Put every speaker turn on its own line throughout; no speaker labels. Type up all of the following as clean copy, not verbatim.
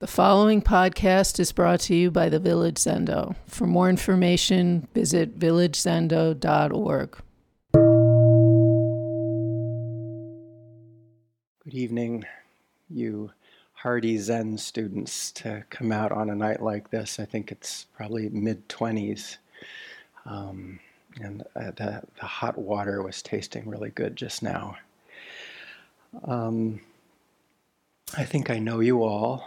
The following podcast is brought to you by the Village Zendo. For more information, visit villagezendo.org.
Good evening, you hardy Zen students, to come out on a night like this. I think it's probably mid-20s. And the hot water was tasting really good just now. I think I know you all.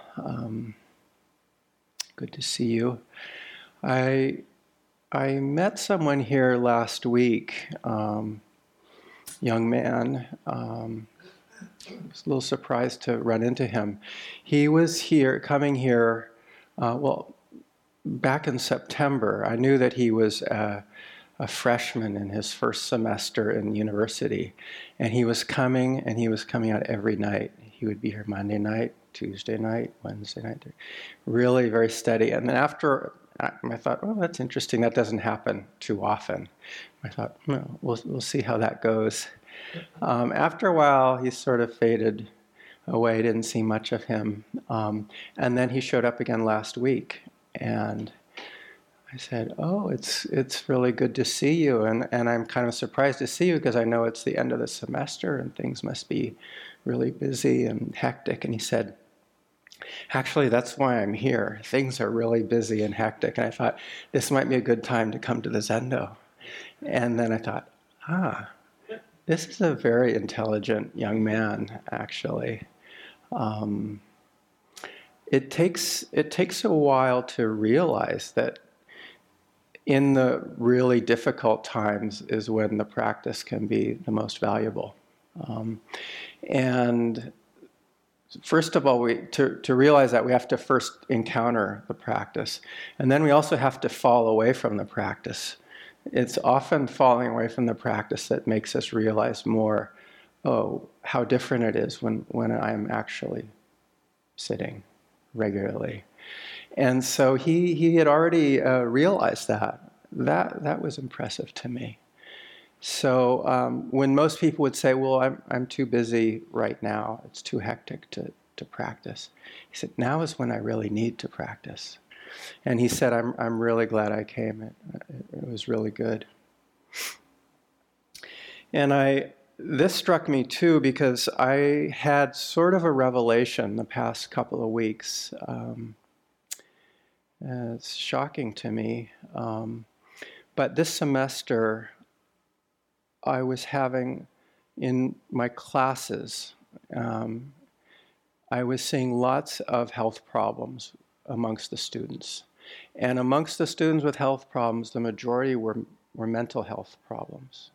Good to see you. I met someone here last week, young man. I was a little surprised to run into him. He was coming here, back in September. I knew that he was a freshman in his first semester in university, and he was coming out every night. He would be here Monday night, Tuesday night, Wednesday night, really very steady. And then after, I thought, oh, that's interesting. That doesn't happen too often. I thought, no, we'll see how that goes. After a while, he sort of faded away. Didn't see much of him. And then he showed up again last week, and I said, oh, it's really good to see you, and I'm kind of surprised to see you because I know it's the end of the semester and things must be really busy and hectic. And he said, actually, that's why I'm here. Things are really busy and hectic. And I thought, this might be a good time to come to the Zendo. And then I thought, this is a very intelligent young man, actually. It takes a while to realize that in the really difficult times is when the practice can be the most valuable. And first of all, to realize that we have to first encounter the practice. And then we also have to fall away from the practice. It's often falling away from the practice that makes us realize more, how different it is when I'm actually sitting regularly. And so he had already realized that. That was impressive to me. So when most people would say, well, I'm too busy right now, it's too hectic to practice. He said, now is when I really need to practice. And he said, I'm really glad I came. It was really good. And this struck me too because I had sort of a revelation the past couple of weeks. It's shocking to me. But this semester, I was having, in my classes, I was seeing lots of health problems amongst the students. And amongst the students with health problems, the majority were mental health problems.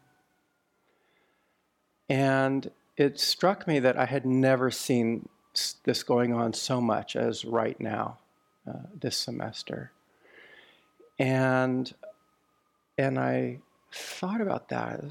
And it struck me that I had never seen this going on so much as right now, this semester. And I thought about that.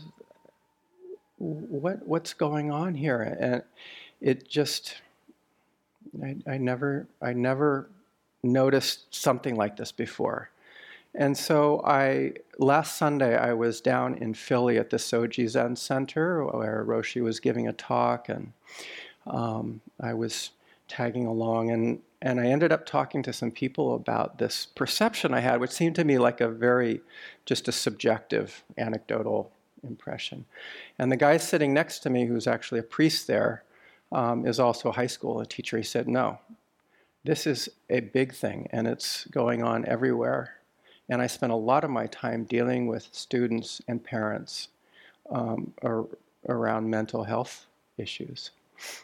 What's going on here? And it just, I never noticed something like this before. And so last Sunday I was down in Philly at the Soji Zen Center where Roshi was giving a talk, and I was tagging along, and I ended up talking to some people about this perception I had, which seemed to me like just a subjective, anecdotal impression. And the guy sitting next to me, who's actually a priest there, is also a high school teacher. He said, no, this is a big thing, and it's going on everywhere. And I spent a lot of my time dealing with students and parents around mental health issues.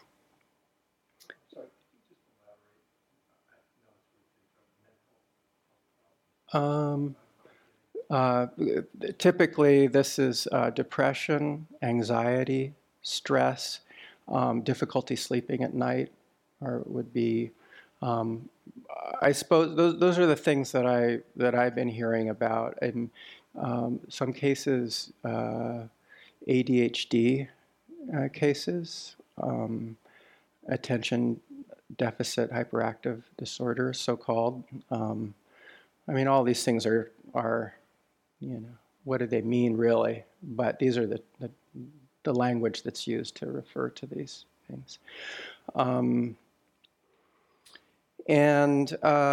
Typically, this is depression, anxiety, stress, difficulty sleeping at night, or would be. I suppose those are the things that I've been hearing about. In some cases, ADHD cases, attention deficit hyperactive disorder, so-called. I mean, all these things are, what do they mean really? But these are the language that's used to refer to these things. And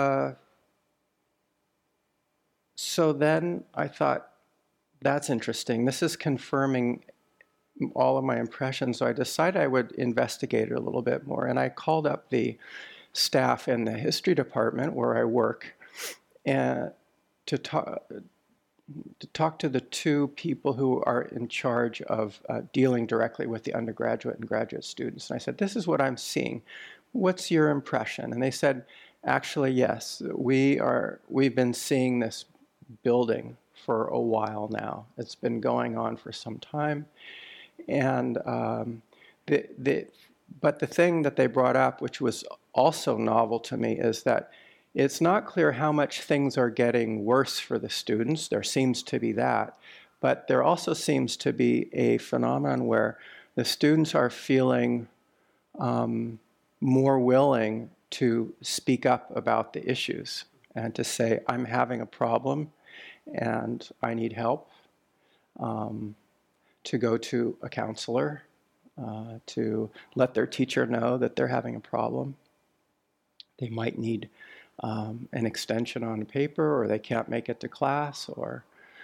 so then I thought, that's interesting. This is confirming all of my impressions. So I decided I would investigate it a little bit more. And I called up the staff in the history department where I work and to talk to the two people who are in charge of dealing directly with the undergraduate and graduate students. And I said, this is what I'm seeing. What's your impression? And they said, actually, yes, we've been seeing this building for a while now. It's been going on for some time. And but the thing that they brought up, which was also novel to me, is that it's not clear how much things are getting worse for the students. There seems to be that. But there also seems to be a phenomenon where the students are feeling more willing to speak up about the issues and to say, I'm having a problem and I need help, to go to a counselor, to let their teacher know that they're having a problem. They might need an extension on a paper, or they can't make it to class, or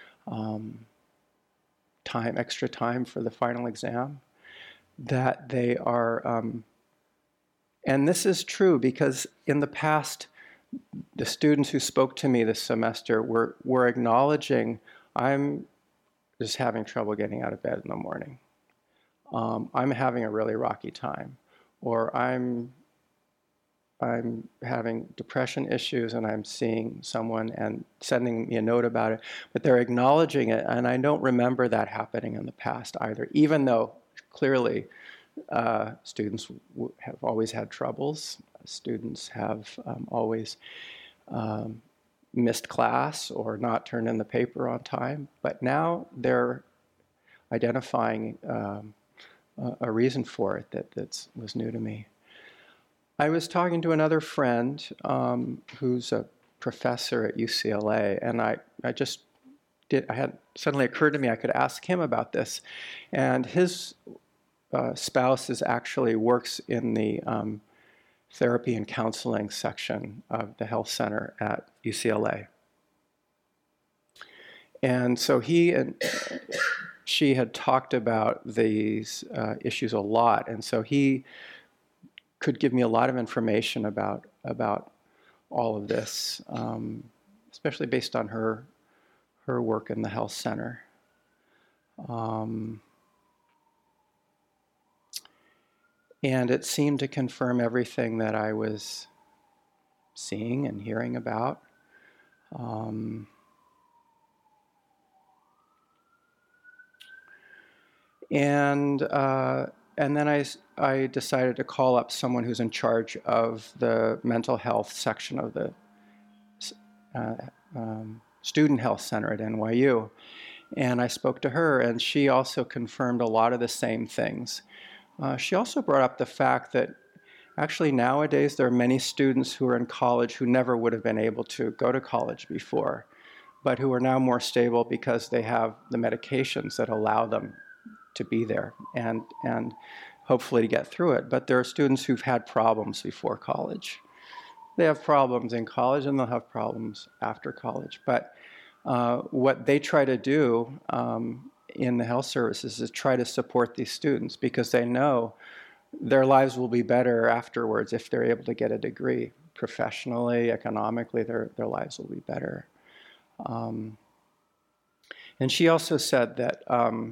extra time for the final exam. That they are, and this is true because in the past, the students who spoke to me this semester were acknowledging, I'm just having trouble getting out of bed in the morning. I'm having a really rocky time, or I'm having depression issues and I'm seeing someone and sending me a note about it, but they're acknowledging it, and I don't remember that happening in the past either, even though clearly students have always had troubles. Students have always missed class or not turned in the paper on time, but now they're identifying a reason for it that was new to me. I was talking to another friend who's a professor at UCLA, and I had suddenly occurred to me I could ask him about this, and his spouse actually works in the therapy and counseling section of the health center at UCLA. And so he and she had talked about these issues a lot, and so he could give me a lot of information about all of this, especially based on her work in the health center. And it seemed to confirm everything that I was seeing and hearing about. And then I decided to call up someone who's in charge of the mental health section of the student health center at NYU. And I spoke to her, and she also confirmed a lot of the same things. She also brought up the fact that actually nowadays there are many students who are in college who never would have been able to go to college before, but who are now more stable because they have the medications that allow them to be there and hopefully to get through it. But there are students who've had problems before college. They have problems in college and they'll have problems after college. But what they try to do in the health services is try to support these students because they know their lives will be better afterwards if they're able to get a degree. Professionally, economically, their lives will be better. And she also said that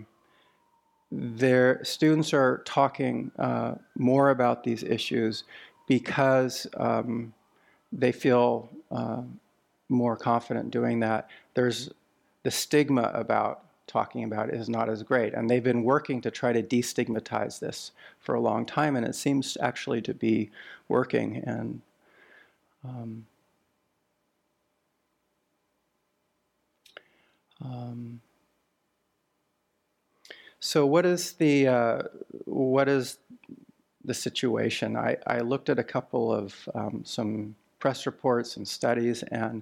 their students are talking more about these issues because they feel more confident doing that. There's the stigma about talking about it is not as great, and they've been working to try to destigmatize this for a long time, and it seems actually to be working. And so what is the situation? I looked at a couple of some press reports and studies, and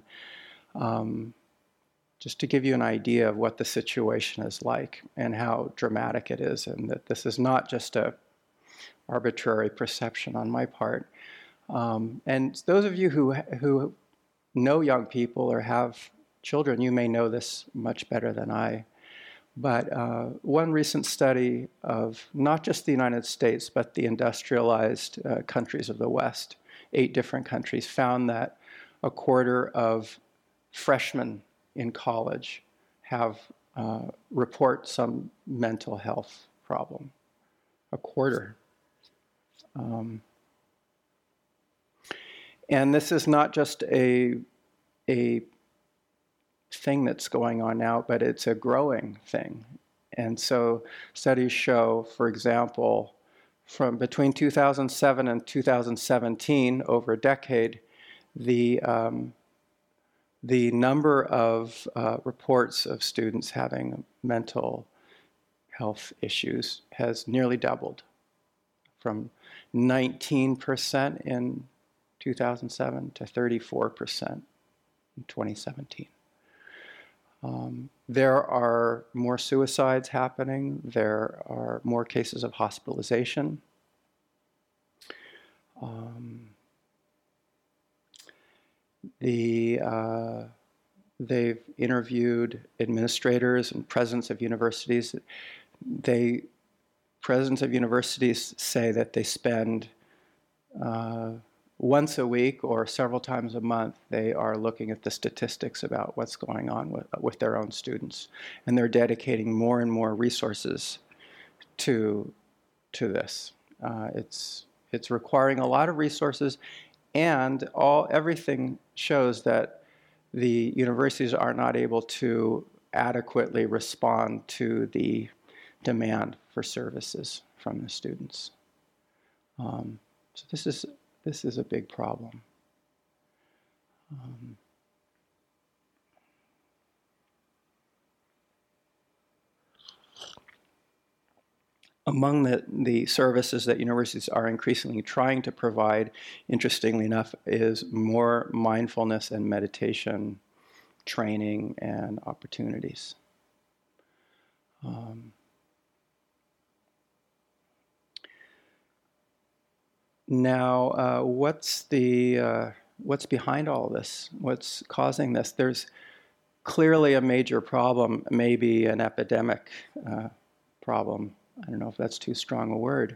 just to give you an idea of what the situation is like and how dramatic it is, and that this is not just a arbitrary perception on my part. And those of you who know young people or have children, you may know this much better than I. But one recent study of not just the United States, but the industrialized countries of the West, 8 different countries, found that a quarter of freshmen in college have report some mental health problem. A quarter. And this is not just a thing that's going on now, but it's a growing thing. And so studies show, for example, from between 2007 and 2017, over a decade, the number of reports of students having mental health issues has nearly doubled, from 19% in 2007 to 34% in 2017. There are more suicides happening. There are more cases of hospitalization. They've interviewed administrators and presidents of universities. Presidents of universities say that they spend once a week or several times a month, they are looking at the statistics about what's going on with their own students. And they're dedicating more and more resources to this. It's requiring a lot of resources, and everything shows that the universities are not able to adequately respond to the demand for services from the students. So this is a big problem. Among the services that universities are increasingly trying to provide, interestingly enough, is more mindfulness and meditation training and opportunities. Now, what's behind all this? What's causing this? There's clearly a major problem, maybe an epidemic problem. I don't know if that's too strong a word.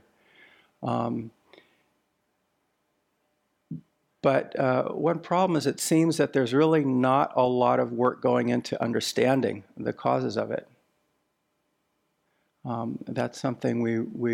But one problem is it seems that there's really not a lot of work going into understanding the causes of it. That's something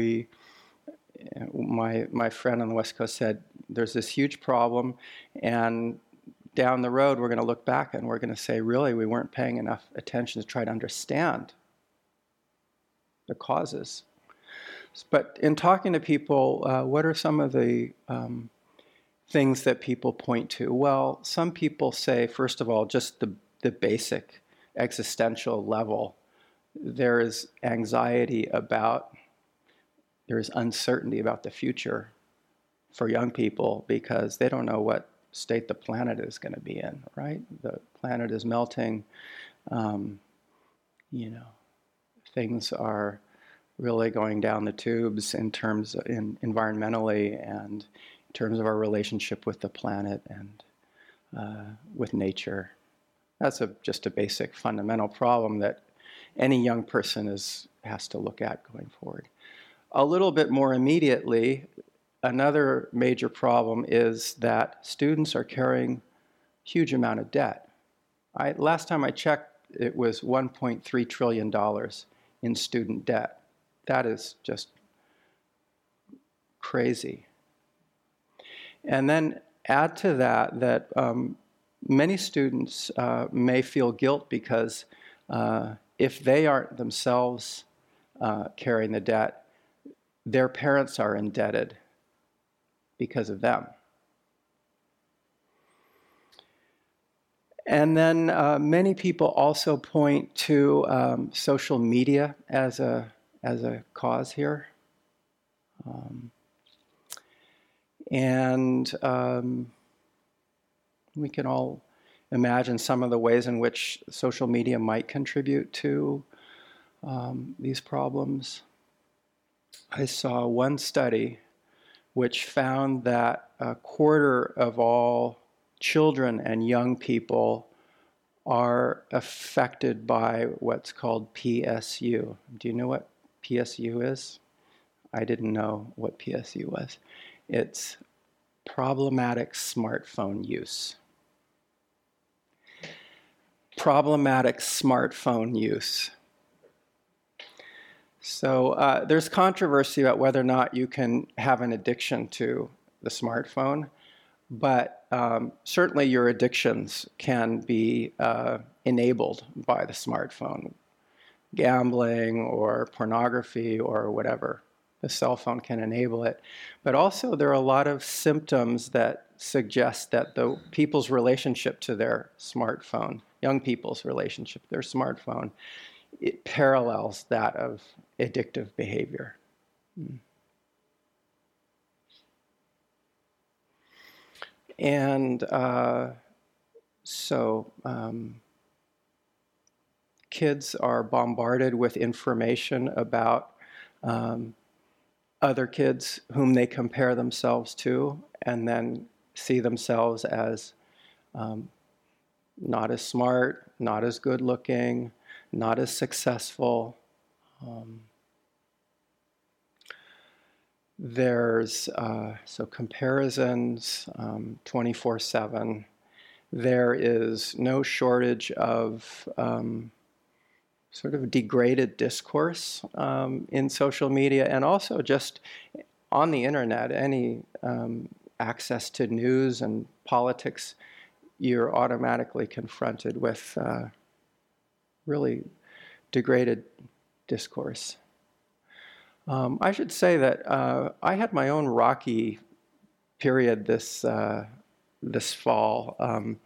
my friend on the West Coast said, there's this huge problem, and down the road we're going to look back and we're going to say, really, we weren't paying enough attention to try to understand the causes. But in talking to people, what are some of the things that people point to? Well, some people say, first of all, just the basic existential level. There is anxiety there is uncertainty about the future for young people because they don't know what state the planet is going to be in, right? The planet is melting. Things are really going down the tubes environmentally and in terms of our relationship with the planet and with nature. That's just a basic fundamental problem that any young person has to look at going forward. A little bit more immediately, another major problem is that students are carrying a huge amount of debt. Last time I checked, it was $1.3 trillion in student debt. That is just crazy. And then add to that many students may feel guilt because if they aren't themselves carrying the debt, their parents are indebted because of them. And then many people also point to social media as a cause here. And we can all imagine some of the ways in which social media might contribute to these problems. I saw one study which found that a quarter of all children and young people are affected by what's called PSU. Do you know what PSU is? I didn't know what PSU was. It's problematic smartphone use. Problematic smartphone use. So there's controversy about whether or not you can have an addiction to the smartphone, but certainly your addictions can be enabled by the smartphone. Gambling or pornography or whatever. The cell phone can enable it. But also there are a lot of symptoms that suggest that the people's relationship to their smartphone, young people's relationship to their smartphone, it parallels that of addictive behavior. And so kids are bombarded with information about other kids whom they compare themselves to, and then see themselves as not as smart, not as good looking, not as successful. There's so comparisons 24/7. There is no shortage of sort of degraded discourse in social media, and also just on the internet, any access to news and politics, you're automatically confronted with really degraded discourse. I should say that I had my own rocky period this fall.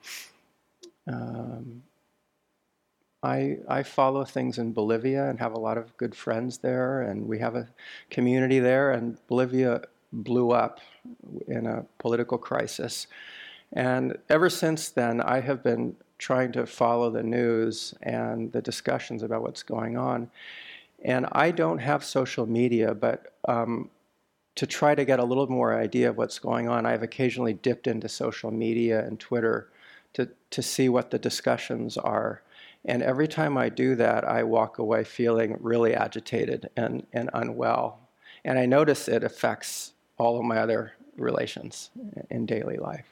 I follow things in Bolivia and have a lot of good friends there, and we have a community there, and Bolivia blew up in a political crisis. And ever since then, I have been trying to follow the news and the discussions about what's going on. And I don't have social media, but to try to get a little more idea of what's going on, I've occasionally dipped into social media and Twitter to see what the discussions are. And every time I do that, I walk away feeling really agitated and unwell. And I notice it affects all of my other relations in daily life.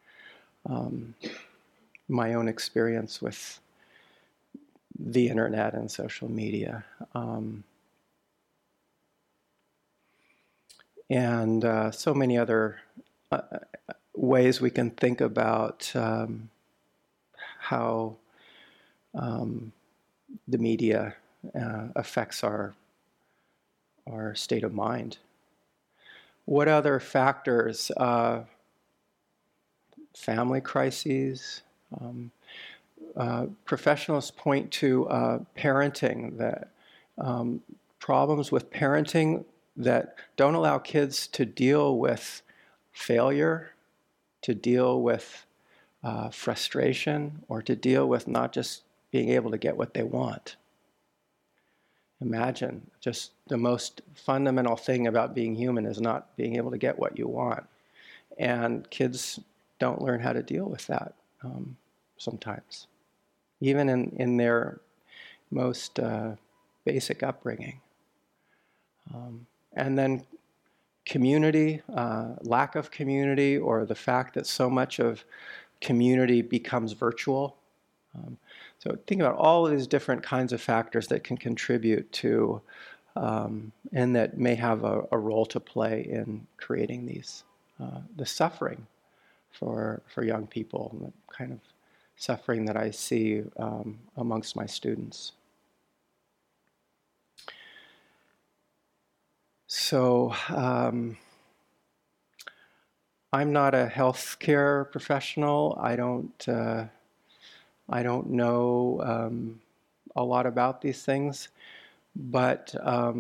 My own experience with the internet and social media. And so many other ways we can think about how the media affects our state of mind. What other factors? Family crises. Professionals point to parenting, that problems with parenting that don't allow kids to deal with failure, to deal with frustration, or to deal with not just being able to get what they want. Imagine, just the most fundamental thing about being human is not being able to get what you want. And kids don't learn how to deal with that sometimes, even in their most basic upbringing. And then community, lack of community, or the fact that so much of community becomes virtual. So think about all of these different kinds of factors that can contribute to, and that may have a role to play in creating these, the suffering for young people, the kind of suffering that I see amongst my students. So I'm not a healthcare professional. I don't know a lot about these things, but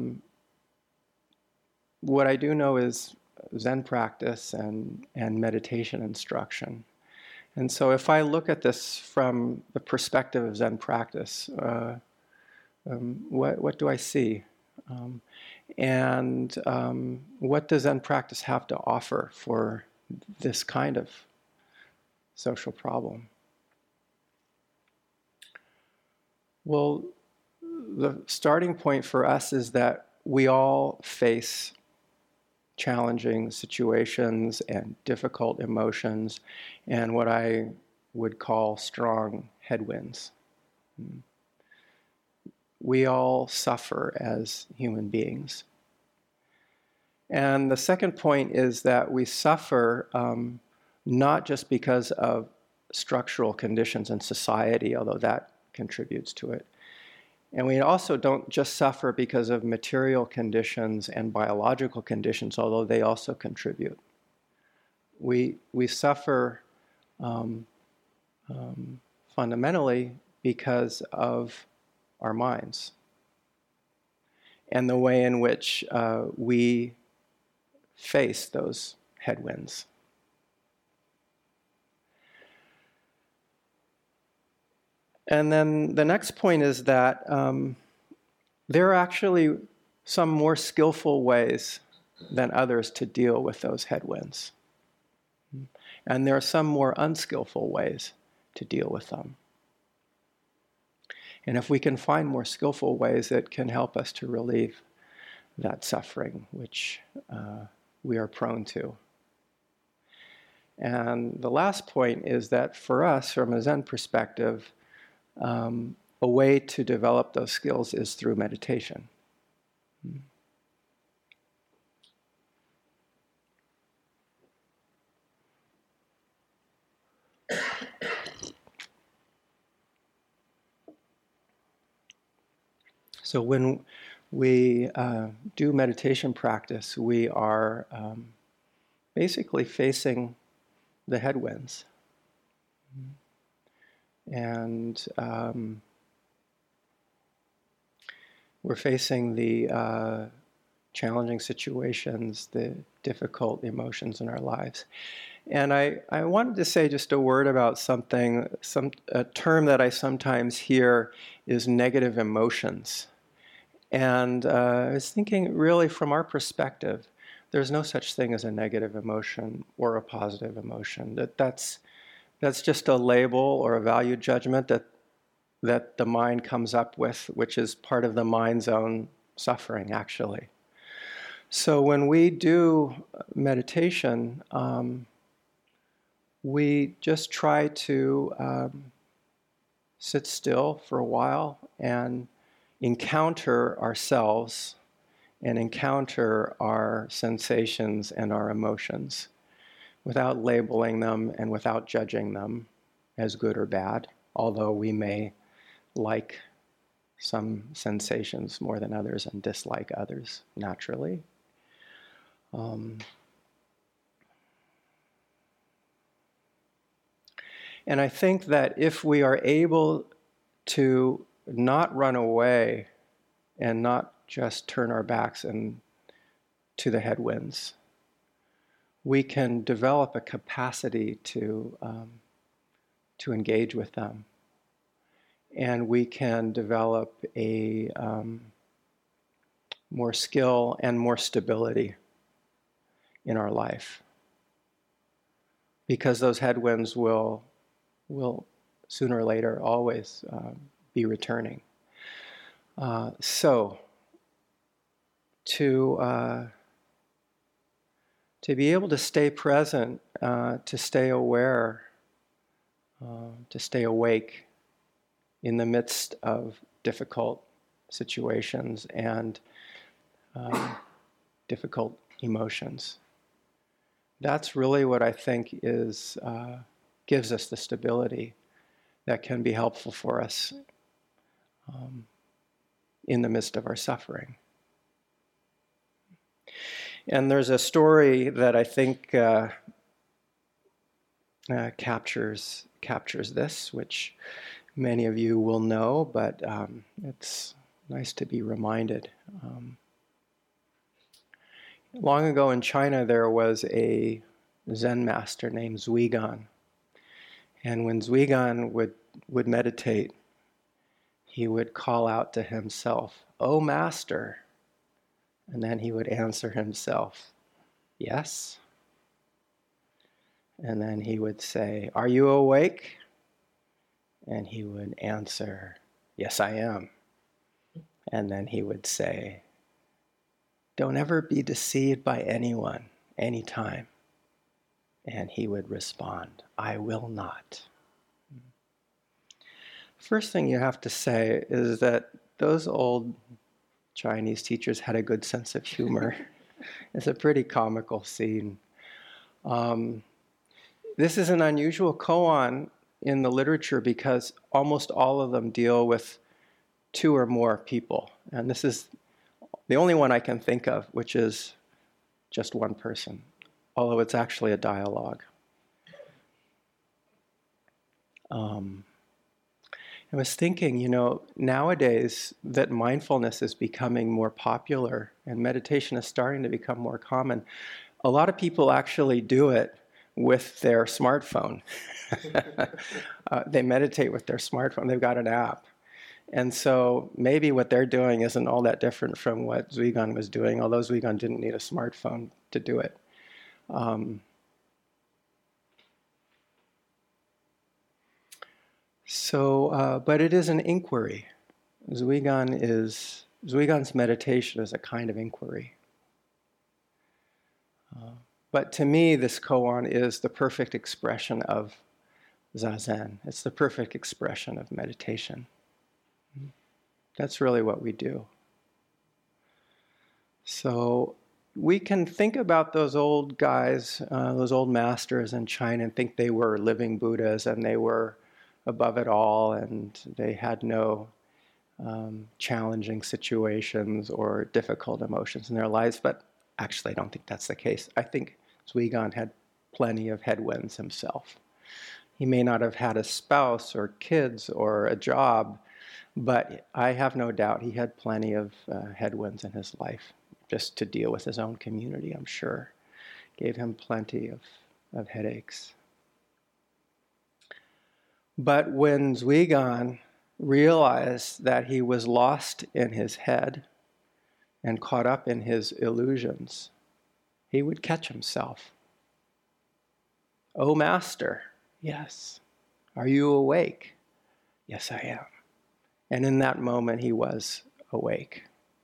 what I do know is Zen practice and meditation instruction. And so if I look at this from the perspective of Zen practice, what do I see? And what does Zen practice have to offer for this kind of social problem? Well, the starting point for us is that we all face challenging situations and difficult emotions and what I would call strong headwinds. We all suffer as human beings. And the second point is that we suffer not just because of structural conditions in society, although that contributes to it. And we also don't just suffer because of material conditions and biological conditions, although they also contribute. We suffer fundamentally because of our minds and the way in which we face those headwinds. And then the next point is that there are actually some more skillful ways than others to deal with those headwinds. And there are some more unskillful ways to deal with them. And if we can find more skillful ways, it can help us to relieve that suffering, which we are prone to. And the last point is that for us, from a Zen perspective, a way to develop those skills is through meditation. So when we do meditation practice, we are basically facing the headwinds. And we're facing the challenging situations, the difficult emotions in our lives. And I wanted to say just a word about something, a term that I sometimes hear is negative emotions. And I was thinking, really, from our perspective, there's no such thing as a negative emotion or a positive emotion. That's just a label or a value judgment that the mind comes up with, which is part of the mind's own suffering, actually. So when we do meditation, we just try to sit still for a while and encounter ourselves and encounter our sensations and our emotions without labeling them and without judging them as good or bad, although we may like some sensations more than others and dislike others naturally. And I think that if we are able to not run away and not just turn our backs to the headwinds, we can develop a capacity to engage with them. And we can develop a more skill and more stability in our life. Because those headwinds will sooner or later always be returning. So to be able to stay present, to stay aware, to stay awake in the midst of difficult situations and difficult emotions. That's really what I think is gives us the stability that can be helpful for us in the midst of our suffering. And there's a story that I think captures this, which many of you will know, but it's nice to be reminded. Long ago in China, there was a Zen master named Zuigan. And when Zuigan would meditate, he would call out to himself, "Oh, Master." And then he would answer himself, yes. And then he would say, are you awake? And he would answer, yes, I am. And then he would say, don't ever be deceived by anyone, anytime. And he would respond, I will not. First thing you have to say is that those old Chinese teachers had a good sense of humor. It's a pretty comical scene. This is an unusual koan in the literature because almost all of them deal with two or more people. And this is the only one I can think of, which is just one person, although it's actually a dialogue. I was thinking, nowadays that mindfulness is becoming more popular and meditation is starting to become more common. A lot of people actually do it with their smartphone. They meditate with their smartphone. They've got an app. And so maybe what they're doing isn't all that different from what Zhuigan was doing, although Zhuigan didn't need a smartphone to do it. But it is an inquiry. Zhuigan's meditation is a kind of inquiry. But to me, this koan is the perfect expression of zazen. It's the perfect expression of meditation. That's really what we do. So we can think about those old guys, those old masters in China, and think they were living Buddhas and they were above it all and they had no challenging situations or difficult emotions in their lives. But actually, I don't think that's the case. I think Zhuigan had plenty of headwinds himself. He may not have had a spouse or kids or a job, but I have no doubt he had plenty of headwinds in his life just to deal with his own community, I'm sure. Gave him plenty of headaches. But when Zhuigan realized that he was lost in his head and caught up in his illusions, he would catch himself. "Oh, Master, yes. Are you awake?" "Yes, I am." And in that moment, he was awake.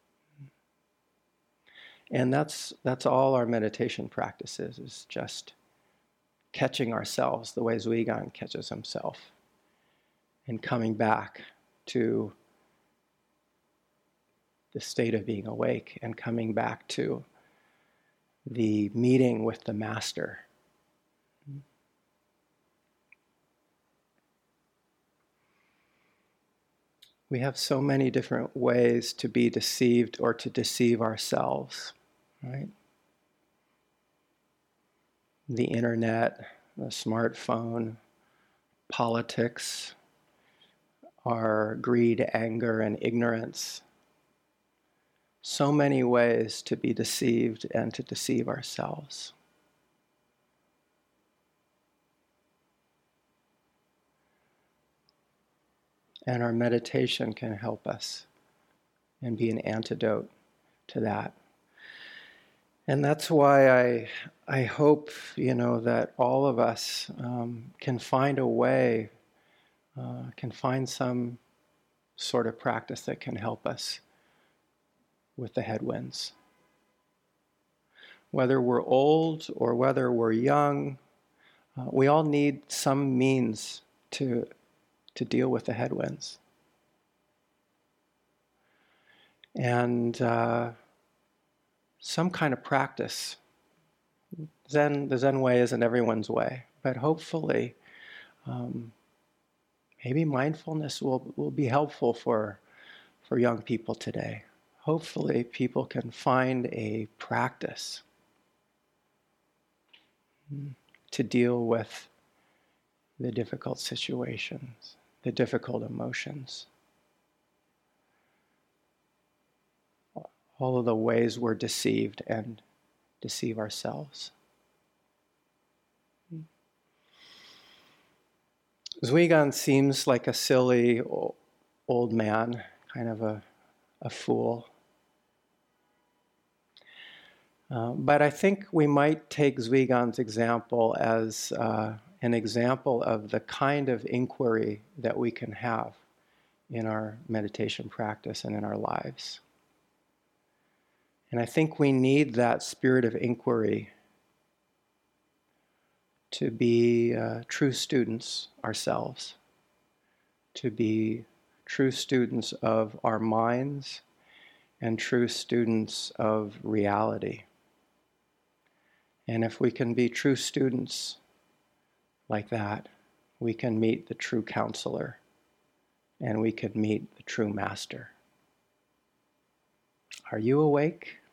And that's all our meditation practice is just catching ourselves the way Zhuigan catches himself and coming back to the state of being awake and coming back to the meeting with the Master. We have so many different ways to be deceived or to deceive ourselves, right? The internet, the smartphone, politics, our greed, anger, and ignorance. So many ways to be deceived and to deceive ourselves. And our meditation can help us and be an antidote to that. And that's why I hope, that all of us can find a way, can find some sort of practice that can help us with the headwinds. Whether we're old or whether we're young, we all need some means to deal with the headwinds. And some kind of practice. The Zen way isn't everyone's way, but hopefully maybe mindfulness will be helpful for young people today. Hopefully people can find a practice to deal with the difficult situations, the difficult emotions, all of the ways we're deceived and deceive ourselves. Zhuigan seems like a silly old man, kind of a fool. But I think we might take Zwigon's example as an example of the kind of inquiry that we can have in our meditation practice and in our lives. And I think we need that spirit of inquiry to be true students ourselves, to be true students of our minds and true students of reality. And if we can be true students like that, we can meet the true counselor and we can meet the true master. Are you awake?